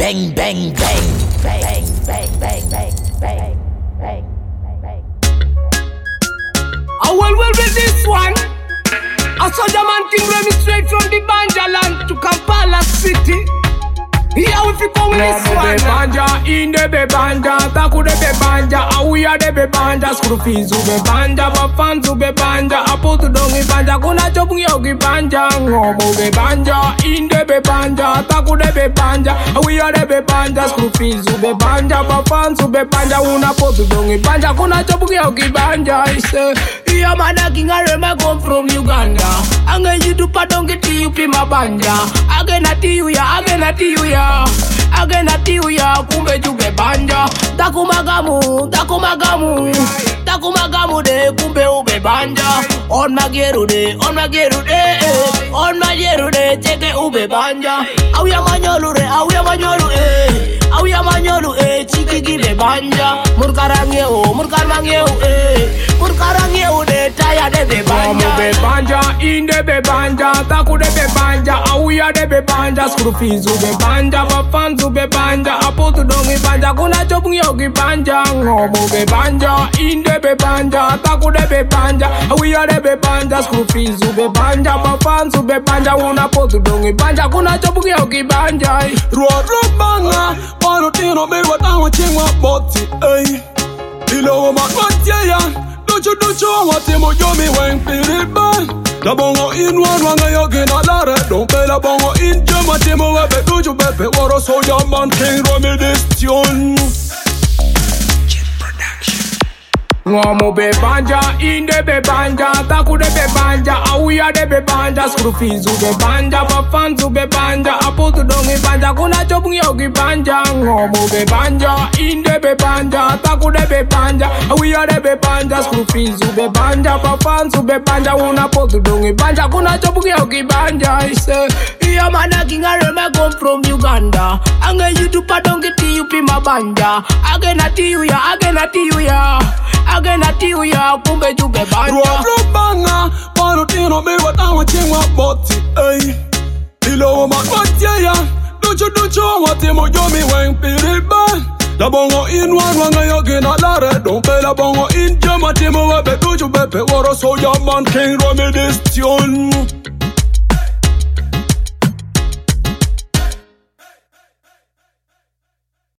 bang, bang, bang, bang, bang, bang, bang, bang, bang, bang. I will with this one. I saw the man thing run me straight from the Banja land to Kampala city. Here we fi come with this one. Banja in the banja, taku the banja, we are the banja, screw fees ube banja, fans ube banja, apoto dongi banja, kuna chopu yogi banja, ngomo be banja in the banja, taku the banja, we are the banja, screw fees ube banja, fans ube banja, una poto dongi banja, kuna chopu yogi banja. I say, yeah man, I come from Uganda. I'm going to pardon get you pima banja. Again at you ya, again at you ya. Again at you ya, kumbe jube banja. Takumagamu, takumagamu, takumagamu de kumbe ube banja. On my geru de, on my geru de, on my geru de, cheke ube banja. Auya manyolu re, auya manyolu auya manyolu chiki gibe banja. Murkarangeo, murkarangeo murkarangeo de taya de be banja. Be banja in de be banja, taku de be banja, auya de be banja, screw fees ube banja, fans ube banja, apoto dongi banja, kuna chopu yogi banja, ngomo be banja in de be banja, taku de be banja, auya de be banja, screw fees ube banja, fans ube banja, una poto dongi banja, kuna chopu yogi banja. Road banga, panotino me watawa chingwa boti, ey. Ilo ma matya, duchu wati mojomi weng piriban. La bongo in wanga yogi na lare, don't pay la bongo in jama timo webe duchu bebe waro so your man king romi this tune. Ngomo be banja in de be banja, taku de be banja, auya de be banja, screw fees ube banja, fans ube banja, apoto dongi banja, kuna chopu yogi banja. Ngomo be banja in de be banja, taku de be banja, auya de be banja, screw fees ube banja, fans ube banja, una poto dongi banja, kuna chopu yogi banja. I say, yeah man, I come from Uganda. I'm going to pardon get you pima banja. Again at you ya, again at you ya. Again at you ya, kumbe jube banja. Road banga, panotino me watawa chingwa boti, ey. Ilo ma matya, duchu wati mojomi weng piriban. La bongo in wanga yogi na lare, don't pay la bongo in jama timo webe duchu bebe waro so your man king romi this tune.